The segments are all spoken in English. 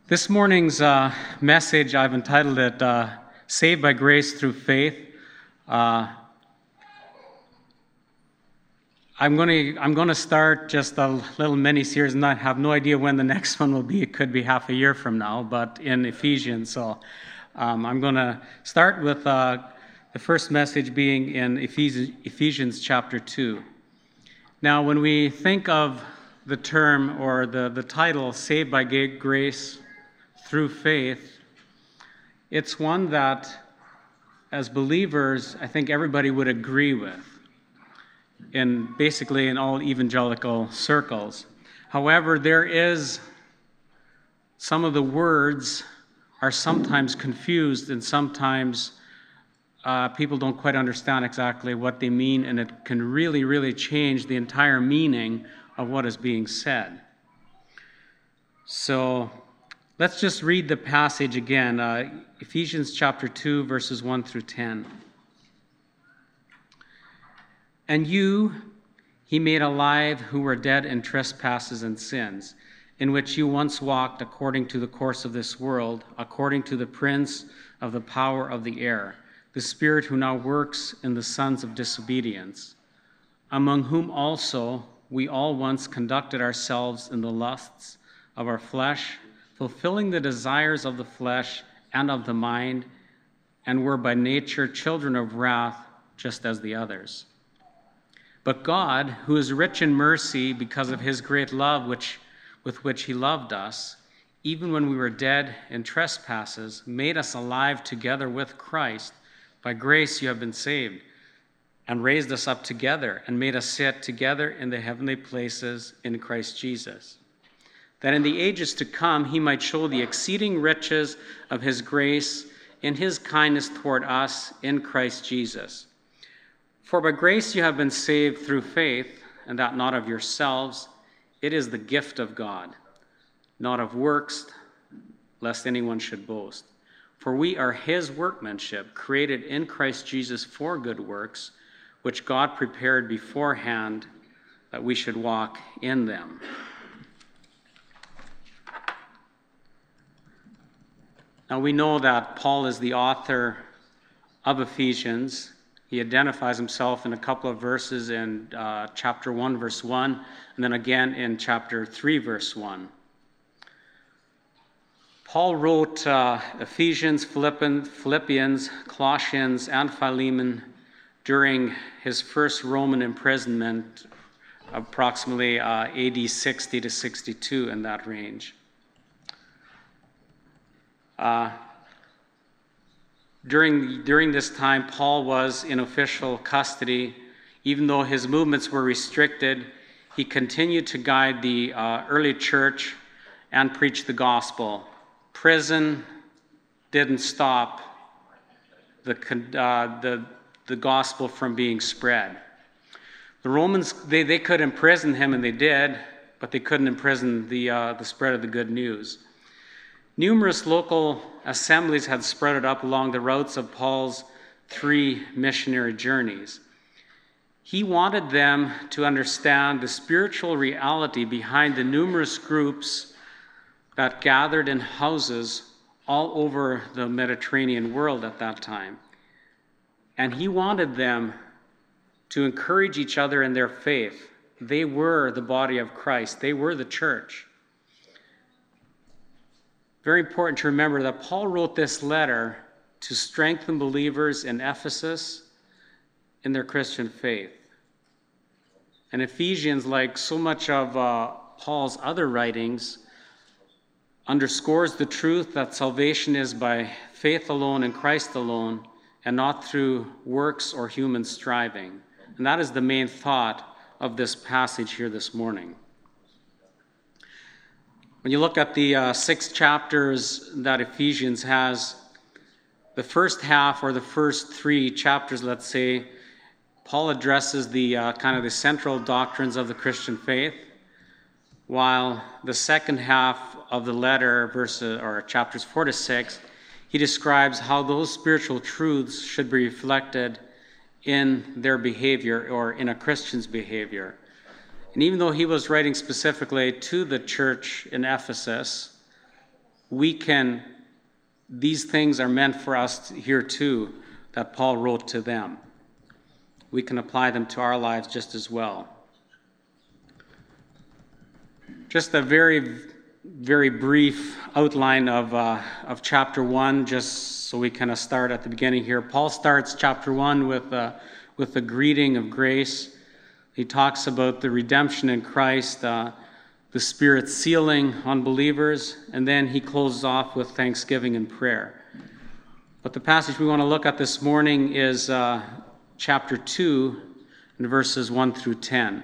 This morning's message, I've entitled it Saved by Grace Through Faith. I'm going to start just a little mini-series, and I have no idea when the next one will be. It could be half a year from now, but in Ephesians. So I'm going to start with the first message being in Ephesians chapter 2. Now, when we think of the term or the title, Saved by Grace Through Faith, it's one that, as believers, I think everybody would agree with, basically in all evangelical circles. However, there is some of the words are sometimes confused, and sometimes people don't quite understand exactly what they mean, and it can really, really change the entire meaning of what is being said. So let's just read the passage again, Ephesians chapter 2, verses 1 through 10. And you he made alive who were dead in trespasses and sins, in which you once walked according to the course of this world, according to the prince of the power of the air, the spirit who now works in the sons of disobedience, among whom also we all once conducted ourselves in the lusts of our flesh, fulfilling the desires of the flesh and of the mind, and were by nature children of wrath, just as the others. But God, who is rich in mercy because of his great love with which he loved us, even when we were dead in trespasses, made us alive together with Christ. By grace you have been saved, and raised us up together, and made us sit together in the heavenly places in Christ Jesus, that in the ages to come he might show the exceeding riches of his grace in his kindness toward us in Christ Jesus. For by grace you have been saved through faith, and that not of yourselves. It is the gift of God, not of works, lest anyone should boast. For we are his workmanship, created in Christ Jesus for good works, which God prepared beforehand that we should walk in them. Now we know that Paul is the author of Ephesians. He identifies himself in a couple of verses in chapter 1, verse 1, and then again in chapter 3, verse 1. Paul wrote Ephesians, Philippians, Colossians, and Philemon during his first Roman imprisonment, approximately AD 60 to 62, in that range. During this time, Paul was in official custody. Even though his movements were restricted, he continued to guide the early church and preach the gospel. Prison didn't stop the gospel from being spread. The Romans, they could imprison him, and they did, but they couldn't imprison the spread of the good news. Numerous local assemblies had spread it up along the routes of Paul's 3 missionary journeys. He wanted them to understand the spiritual reality behind the numerous groups that gathered in houses all over the Mediterranean world at that time. And he wanted them to encourage each other in their faith. They were the body of Christ. They were the church. Very important to remember that Paul wrote this letter to strengthen believers in Ephesus in their Christian faith. And Ephesians, like so much of Paul's other writings, underscores the truth that salvation is by faith alone in Christ alone, and not through works or human striving. And that is the main thought of this passage here this morning. When you look at the 6 chapters that Ephesians has, the first half, or the first 3 chapters, let's say, Paul addresses the kind of the central doctrines of the Christian faith, while the second half of the letter, chapters 4 to 6, he describes how those spiritual truths should be reflected in their behavior, or in a Christian's behavior. And even though he was writing specifically to the church in Ephesus, these things are meant for us here too, that Paul wrote to them. We can apply them to our lives just as well. Just a very, very brief outline of chapter 1, just so we kind of start at the beginning here. Paul starts chapter 1 with the greeting of grace. He talks about the redemption in Christ, the Spirit sealing on believers, and then he closes off with thanksgiving and prayer. But the passage we want to look at this morning is chapter 2, and verses 1 through 10.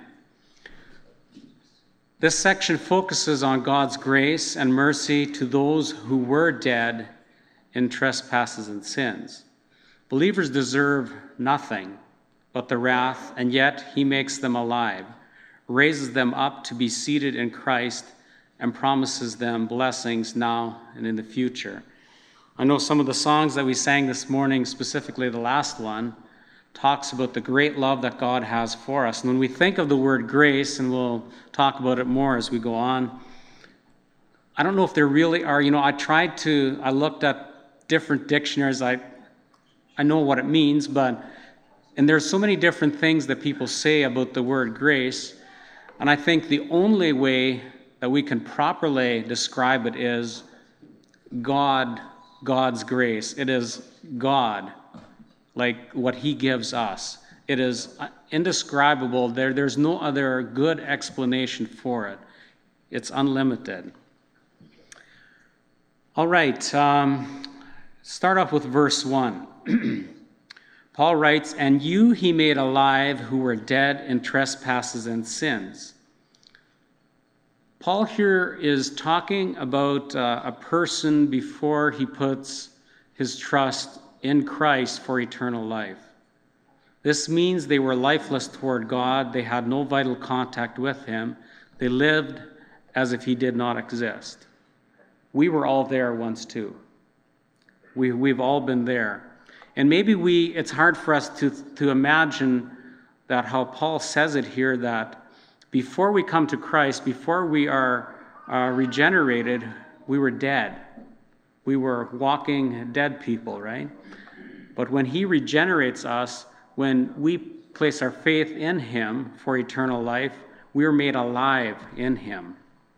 This section focuses on God's grace and mercy to those who were dead in trespasses and sins. Believers deserve nothing but the wrath, and yet he makes them alive, raises them up to be seated in Christ, and promises them blessings now and in the future. I know some of the songs that we sang this morning, specifically the last one, talks about the great love that God has for us. And when we think of the word grace, and we'll talk about it more as we go on, I don't know if there really are, I looked at different dictionaries. I know what it means, and there's so many different things that people say about the word grace, and I think the only way that we can properly describe it is God's grace. It is God, like what he gives us. It is indescribable. There's no other good explanation for it. It's unlimited. All right, start off with verse 1. Paul writes, "And you he made alive who were dead in trespasses and sins." Paul here is talking about a person before he puts his trust in Christ for eternal life. This means they were lifeless toward God. They had no vital contact with him. They lived as if he did not exist. We were all there once too. We've all been there. And maybe it's hard for us to imagine that how Paul says it here, that before we come to Christ, before we are regenerated, we were dead. We were walking dead people, right? But when he regenerates us, when we place our faith in him for eternal life, we are made alive in him.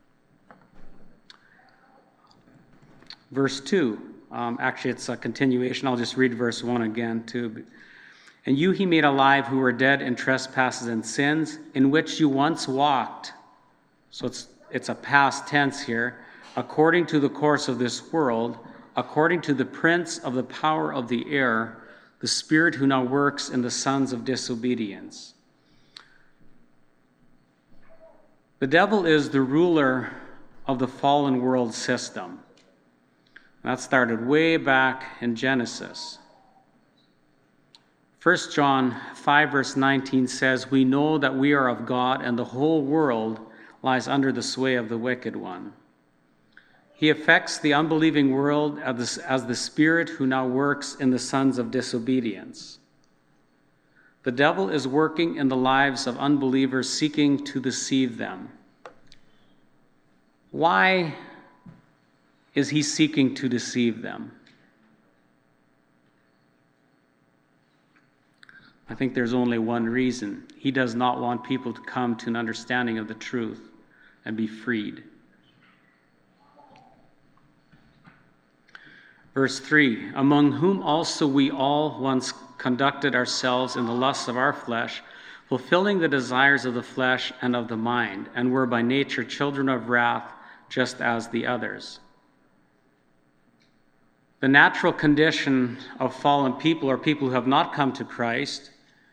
Verse 2. Actually, it's a continuation. I'll just read verse 1 again, too. "And you he made alive who were dead in trespasses and sins, in which you once walked." So it's a past tense here. "According to the course of this world, according to the prince of the power of the air, the spirit who now works in the sons of disobedience." The devil is the ruler of the fallen world system. That started way back in Genesis. 1 John 5 verse 19 says, "We know that we are of God, and the whole world lies under the sway of the wicked one." He affects the unbelieving world as the spirit who now works in the sons of disobedience. The devil is working in the lives of unbelievers, seeking to deceive them. Why is he seeking to deceive them? I think there's only one reason. He does not want people to come to an understanding of the truth and be freed. Verse 3, "Among whom also we all once conducted ourselves in the lusts of our flesh, fulfilling the desires of the flesh and of the mind, and were by nature children of wrath, just as the others." The natural condition of fallen people, or people who have not come to Christ,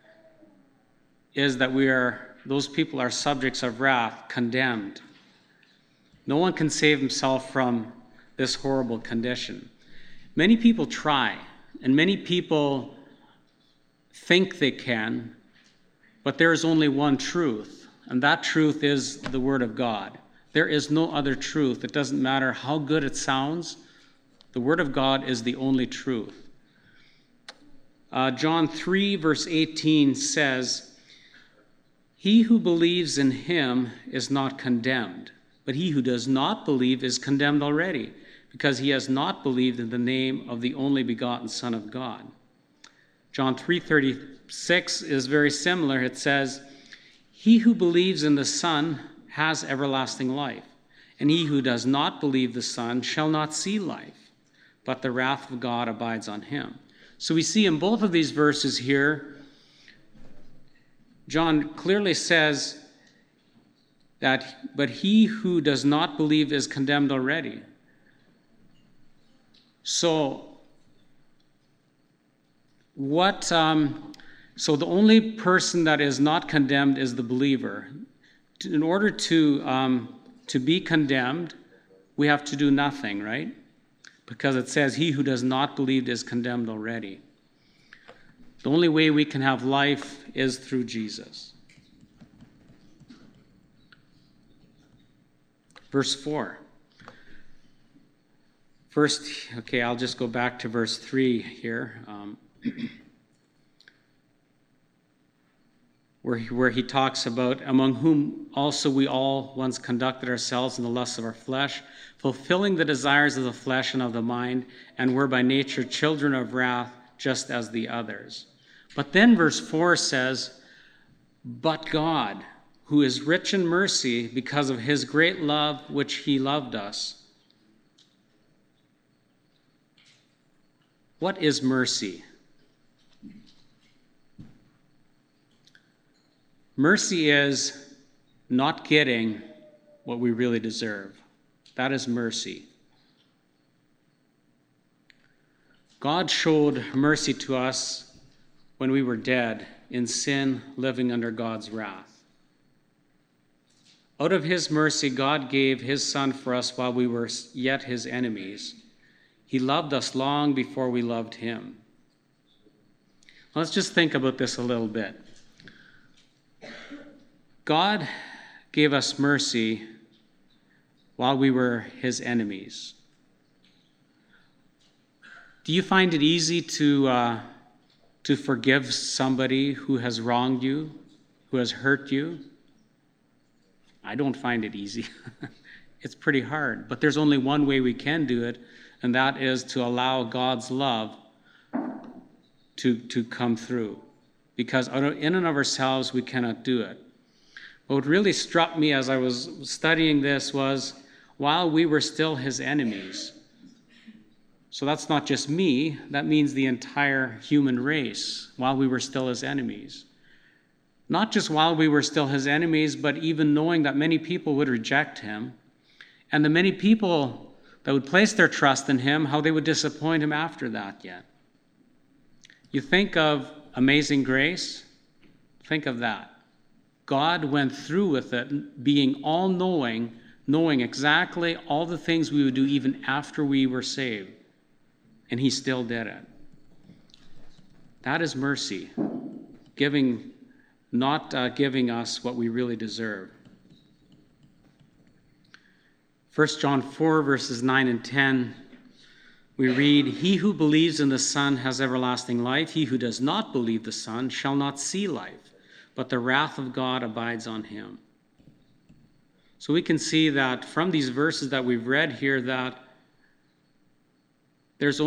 is that those people are subjects of wrath, condemned. No one can save himself from this horrible condition. Many people try, and many people think they can, but there is only one truth, and that truth is the Word of God. There is no other truth. It doesn't matter how good it sounds. The Word of God is the only truth. John 3, verse 18 says, "He who believes in him is not condemned, but he who does not believe is condemned already, because he has not believed in the name of the only begotten Son of God. John 3:36 is very similar. It says, "He who believes in the Son has everlasting life, and he who does not believe the Son shall not see life, but the wrath of God abides on him." So we see in both of these verses here, John clearly says that, but he who does not believe is condemned already. So so the only person that is not condemned is the believer. In order to be condemned, we have to do nothing, right? Because it says, "He who does not believe is condemned already." The only way we can have life is through Jesus. Verse 4. First, okay, I'll just go back to verse 3 here, where he talks about, "Among whom also we all once conducted ourselves in the lusts of our flesh, fulfilling the desires of the flesh and of the mind, and were by nature children of wrath, just as the others." But then verse 4 says, "But God, who is rich in mercy, because of his great love which he loved us." What is mercy? Mercy is not getting what we really deserve. That is mercy. God showed mercy to us when we were dead in sin, living under God's wrath. Out of his mercy, God gave his Son for us while we were yet his enemies. He loved us long before we loved him. Let's just think about this a little bit. God gave us mercy while we were his enemies. Do you find it easy to forgive somebody who has wronged you, who has hurt you? I don't find it easy. It's pretty hard. But there's only one way we can do it, and that is to allow God's love to come through. Because in and of ourselves, we cannot do it. What really struck me as I was studying this was, while we were still his enemies. So that's not just me, that means the entire human race, while we were still his enemies. Not just while we were still his enemies, but even knowing that many people would reject him, and the many people that would place their trust in him, how they would disappoint him after that yet. You think of Amazing Grace, think of that. God went through with it, being all-knowing, knowing exactly all the things we would do even after we were saved. And he still did it. That is mercy, not giving us what we really deserve. 1 John 4, verses 9 and 10, we read, "He who believes in the Son has everlasting life. He who does not believe the Son shall not see life, but the wrath of God abides on him." So we can see that from these verses that we've read here that there's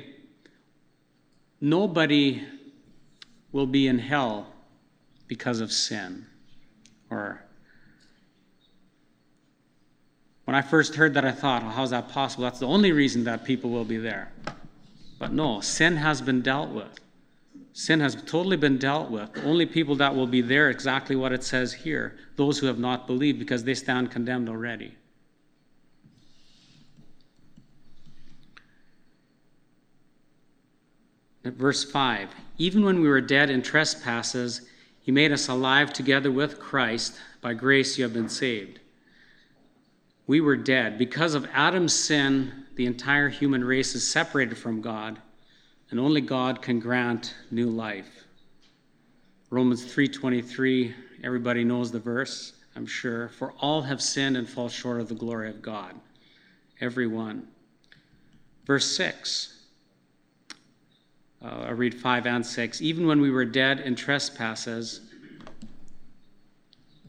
nobody will be in hell because of sin. Or when I first heard that, I thought, well, how's that possible? That's the only reason that people will be there. But no, sin has been dealt with. Sin has totally been dealt with. The only people that will be there, exactly what it says here, those who have not believed, because they stand condemned already. At verse 5, "Even when we were dead in trespasses, he made us alive together with Christ. By grace you have been saved." We were dead. Because of Adam's sin, the entire human race is separated from God, and only God can grant new life. Romans 3:23, everybody knows the verse, I'm sure. "For all have sinned and fall short of the glory of God." Everyone. Verse 6, I'll read 5 and 6. "Even when we were dead in trespasses,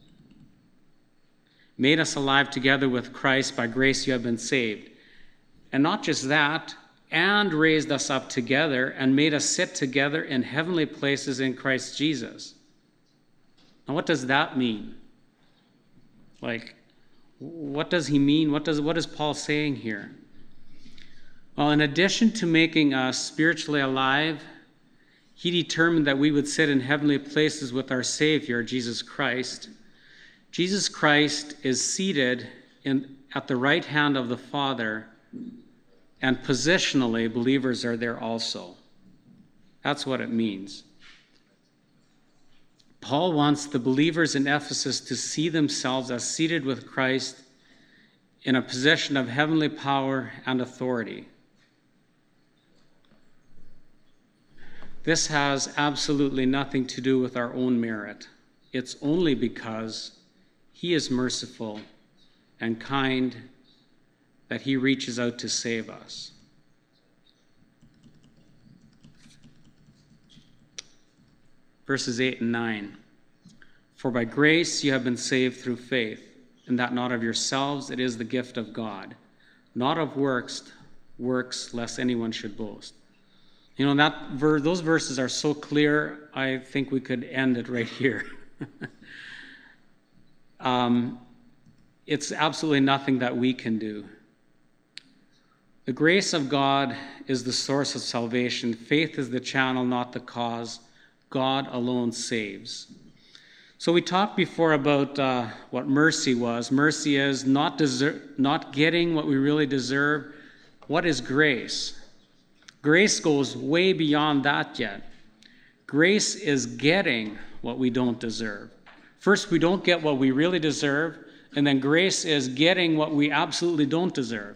made us alive together with Christ. By grace you have been saved." And not just that, and raised us up together and made us sit together in heavenly places in Christ Jesus. Now, what does that mean? Like, what does he mean? What is Paul saying here? Well, in addition to making us spiritually alive, he determined that we would sit in heavenly places with our Savior, Jesus Christ. Jesus Christ is seated at the right hand of the Father, and positionally, believers are there also. That's what it means. Paul wants the believers in Ephesus to see themselves as seated with Christ in a position of heavenly power and authority. This has absolutely nothing to do with our own merit. It's only because he is merciful and kind that he reaches out to save us. Verses 8 and 9. For by grace you have been saved through faith, and that not of yourselves, it is the gift of God, not of works, lest anyone should boast. You know, those verses are so clear, I think we could end it right here. It's absolutely nothing that we can do. The grace of God is the source of salvation. Faith is the channel, not the cause. God alone saves. So we talked before about what mercy was. Mercy is not getting what we really deserve. What is grace? Grace goes way beyond that yet. Grace is getting what we don't deserve. First, we don't get what we really deserve, and then grace is getting what we absolutely don't deserve.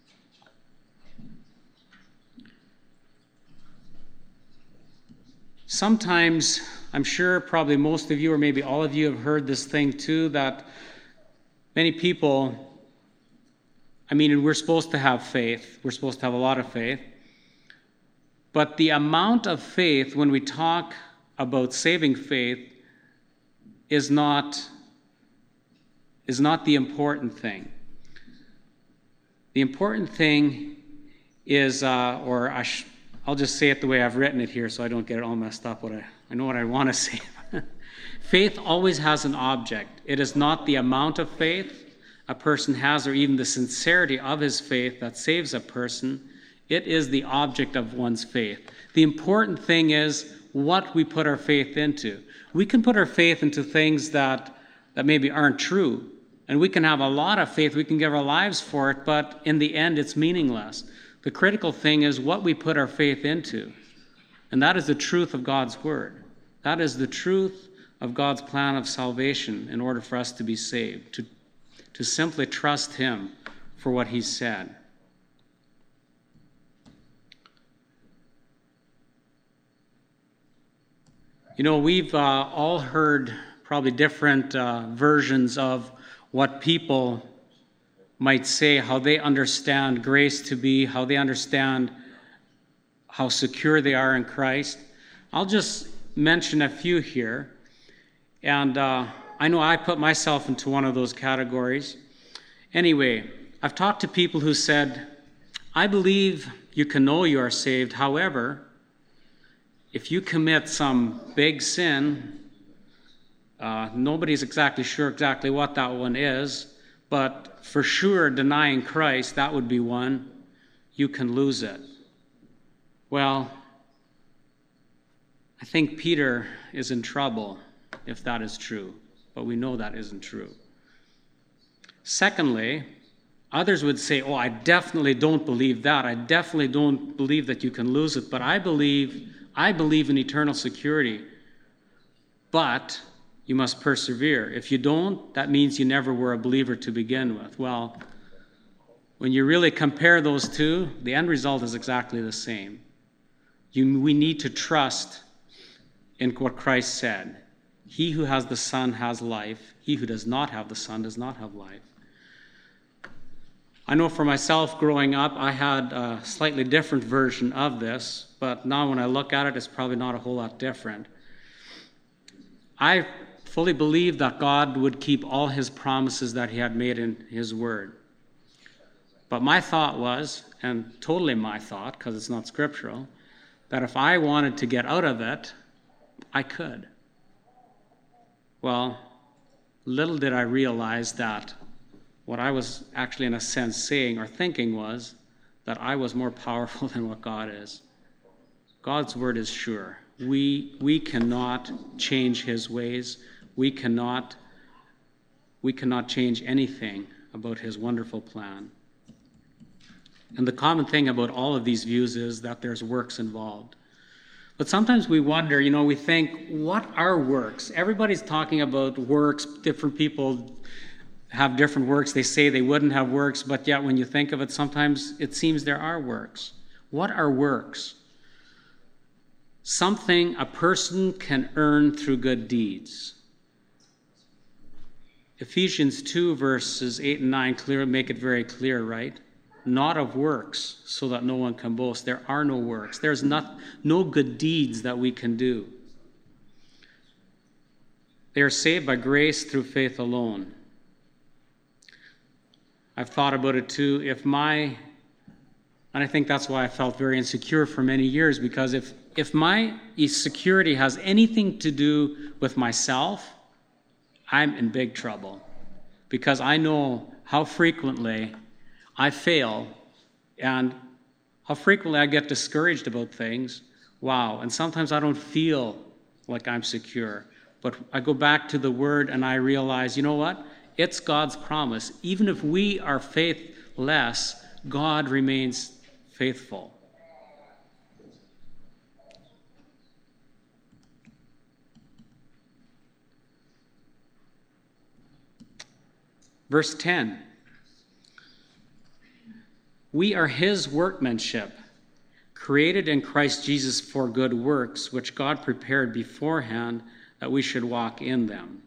Sometimes, I'm sure probably most of you, or maybe all of you, have heard this thing too, that many people, we're supposed to have faith. We're supposed to have a lot of faith. But the amount of faith, when we talk about saving faith, is not the important thing. The important thing is, I'll just say it the way I've written it here so I don't get it all messed up. I know what I want to say. Faith always has an object. It is not the amount of faith a person has or even the sincerity of his faith that saves a person. It is the object of one's faith. The important thing is what we put our faith into. We can put our faith into things that maybe aren't true. And we can have a lot of faith. We can give our lives for it, but in the end, it's meaningless. The critical thing is what we put our faith into. And that is the truth of God's word. That is the truth of God's plan of salvation in order for us to be saved, to simply trust him for what he said. You know, we've all heard probably different versions of what people might say, how they understand grace to be, how they understand how secure they are in Christ. I'll just mention a few here. And I know I put myself into one of those categories. Anyway, I've talked to people who said, I believe you can know you are saved. However, if you commit some big sin, nobody's exactly sure exactly what that one is, but for sure denying Christ, that would be one, you can lose it. Well, I think Peter is in trouble if that is true, but we know that isn't true. Secondly, others would say, oh, I definitely don't believe that. I definitely don't believe that you can lose it, but I believe in eternal security. But you must persevere. If you don't, that means you never were a believer to begin with. Well, when you really compare those two, the end result is exactly the same. We need to trust in what Christ said. He who has the Son has life. He who does not have the Son does not have life. I know for myself, growing up, I had a slightly different version of this, but now when I look at it, it's probably not a whole lot different. I fully believe that God would keep all his promises that he had made in his word. But my thought was, and totally my thought, because it's not scriptural, that if I wanted to get out of it, I could. Well, little did I realize that what I was actually, in a sense, saying or thinking was that I was more powerful than what God is. God's word is sure. We cannot change his ways. We cannot change anything about his wonderful plan. And the common thing about all of these views is that there's works involved. But sometimes we wonder, we think, what are works? Everybody's talking about works. Different people have different works. They say they wouldn't have works, but yet when you think of it, sometimes it seems there are works. What are works? Something a person can earn through good deeds. Ephesians 2 verses 8 and 9 make it very clear, right? Not of works, so that no one can boast. There are no works. There's no good deeds that we can do. They are saved by grace through faith alone. I've thought about it too. And I think that's why I felt very insecure for many years, because if my insecurity has anything to do with myself, I'm in big trouble, because I know how frequently I fail and how frequently I get discouraged about things. Wow. And sometimes I don't feel like I'm secure. But I go back to the word and I realize, you know what? It's God's promise. Even if we are faithless, God remains faithful. Verse 10. We are his workmanship, created in Christ Jesus for good works, which God prepared beforehand that we should walk in them.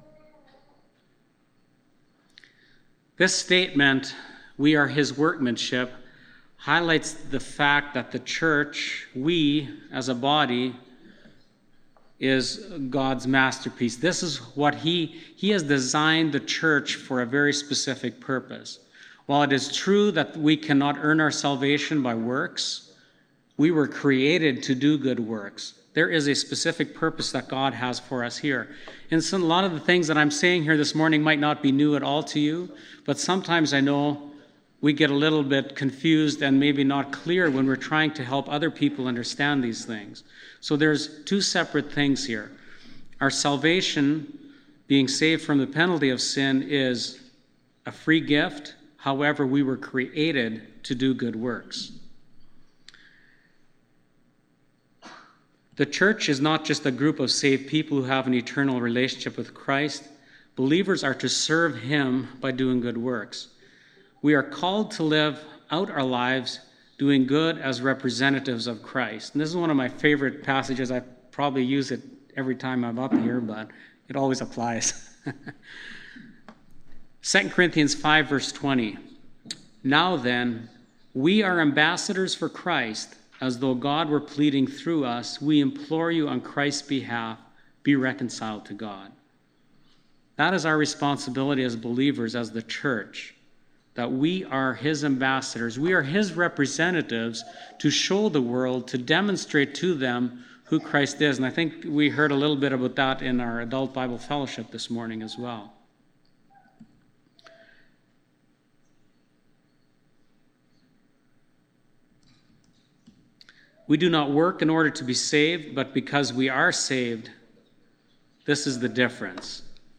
This statement, we are his workmanship, highlights the fact that the church, we as a body, is God's masterpiece. This is what he has designed the church for a very specific purpose. While it is true that we cannot earn our salvation by works, we were created to do good works. There is a specific purpose that God has for us here. And so a lot of the things that I'm saying here this morning might not be new at all to you, but sometimes I know we get a little bit confused and maybe not clear when we're trying to help other people understand these things. So there's two separate things here. Our salvation, being saved from the penalty of sin, is a free gift. However, we were created to do good works. The church is not just a group of saved people who have an eternal relationship with Christ. Believers are to serve him by doing good works. We are called to live out our lives doing good as representatives of Christ. And this is one of my favorite passages. I probably use it every time I'm up here, but it always applies. 2 Corinthians 5, verse 20. Now then, we are ambassadors for Christ, as though God were pleading through us. We implore you on Christ's behalf, be reconciled to God. That is our responsibility as believers, as the church, that we are his ambassadors. We are his representatives to show the world, to demonstrate to them who Christ is. And I think we heard a little bit about that in our adult Bible fellowship this morning as well. We do not work in order to be saved, but because we are saved. This is the difference.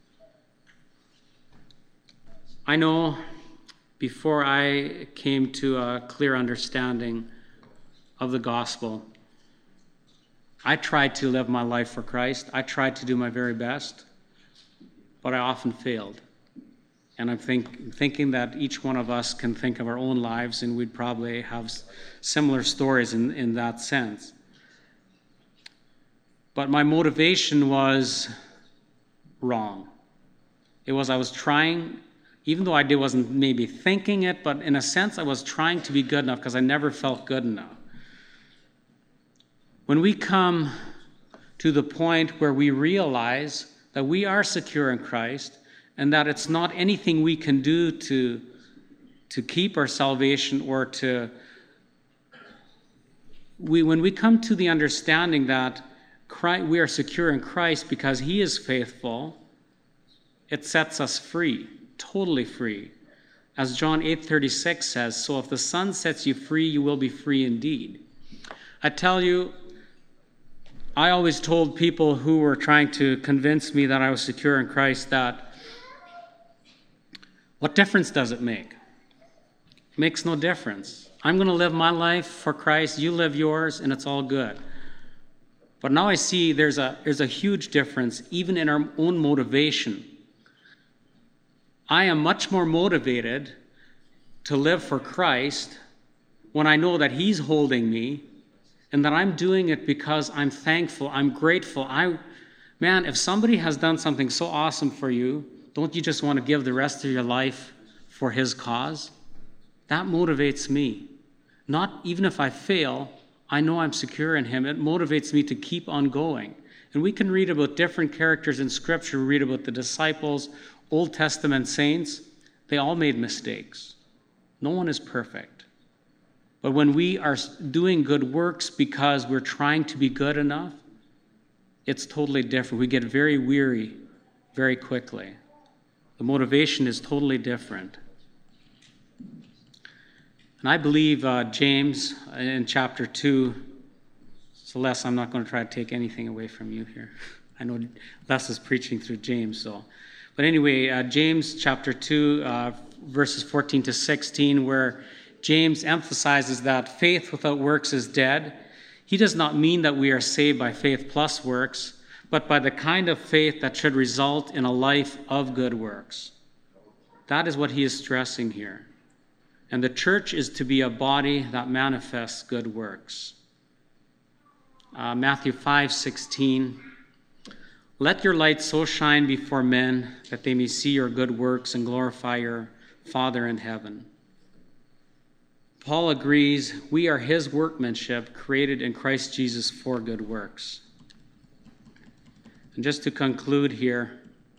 I know before I came to a clear understanding of the gospel, I tried to live my life for Christ. I tried to do my very best, but I often failed. And I'm thinking that each one of us can think of our own lives, and we'd probably have similar stories in that sense. But my motivation was wrong. I was trying, even though I wasn't maybe thinking it, but in a sense I was trying to be good enough because I never felt good enough. When we come to the point where we realize that we are secure in Christ, and that it's not anything we can do to keep our salvation or when we come to the understanding that we are secure in Christ because he is faithful, it sets us free, totally free. As John 8:36 says, so if the Son sets you free, you will be free indeed. I tell you, I always told people who were trying to convince me that I was secure in Christ that, what difference does it make? It makes no difference. I'm going to live my life for Christ, you live yours, and it's all good. But now I see there's a huge difference, even in our own motivation. I am much more motivated to live for Christ when I know that he's holding me and that I'm doing it because I'm thankful, I'm grateful. Man, if somebody has done something so awesome for you, don't you just want to give the rest of your life for his cause? That motivates me. Not even if I fail, I know I'm secure in him. It motivates me to keep on going. And we can read about different characters in Scripture. We read about the disciples, Old Testament saints. They all made mistakes. No one is perfect. But when we are doing good works because we're trying to be good enough, it's totally different. We get very weary very quickly. The motivation is totally different. And I believe James in chapter 2, so Les, I'm not going to try to take anything away from you here. I know Les is preaching through James, so. But anyway, James chapter 2, verses 14 to 16, where James emphasizes that faith without works is dead. He does not mean that we are saved by faith plus works, but by the kind of faith that should result in a life of good works. That is what he is stressing here. And the church is to be a body that manifests good works. Matthew 5:16, let your light so shine before men that they may see your good works and glorify your Father in heaven. Paul agrees we are his workmanship created in Christ Jesus for good works. And just to conclude here,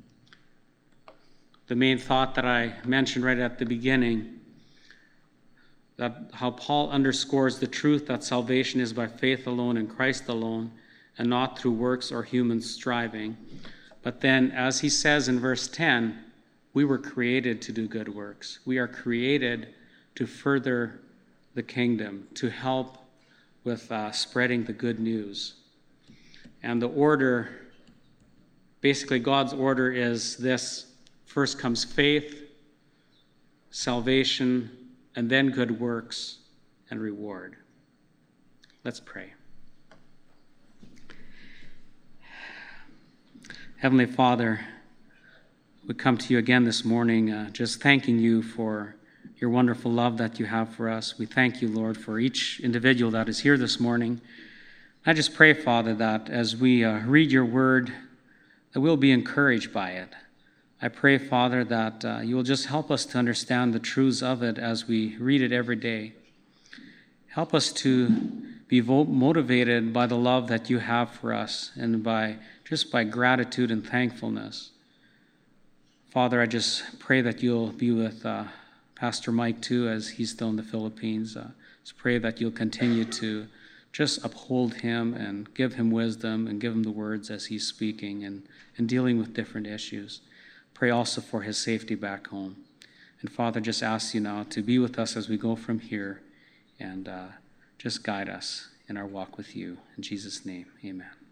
the main thought that I mentioned right at the beginning, that how Paul underscores the truth that salvation is by faith alone in Christ alone and not through works or human striving. But then, as he says in verse 10, we were created to do good works. We are created to further the kingdom, to help with spreading the good news. And the order, basically God's order is this: first comes faith, salvation, and then good works and reward. Let's pray. Heavenly Father, we come to you again this morning, just thanking you for your wonderful love that you have for us. We thank you, Lord, for each individual that is here this morning. I just pray, Father, that as we read your word, that we'll be encouraged by it. I pray, Father, that you will just help us to understand the truths of it as we read it every day. Help us to be motivated by the love that you have for us and by gratitude and thankfulness. Father, I just pray that you'll be with Pastor Mike too, as he's still in the Philippines. Just pray that you'll continue to just uphold him and give him wisdom and give him the words as he's speaking and dealing with different issues. Pray also for his safety back home. And Father, just ask you now to be with us as we go from here and just guide us in our walk with you. In Jesus' name, amen.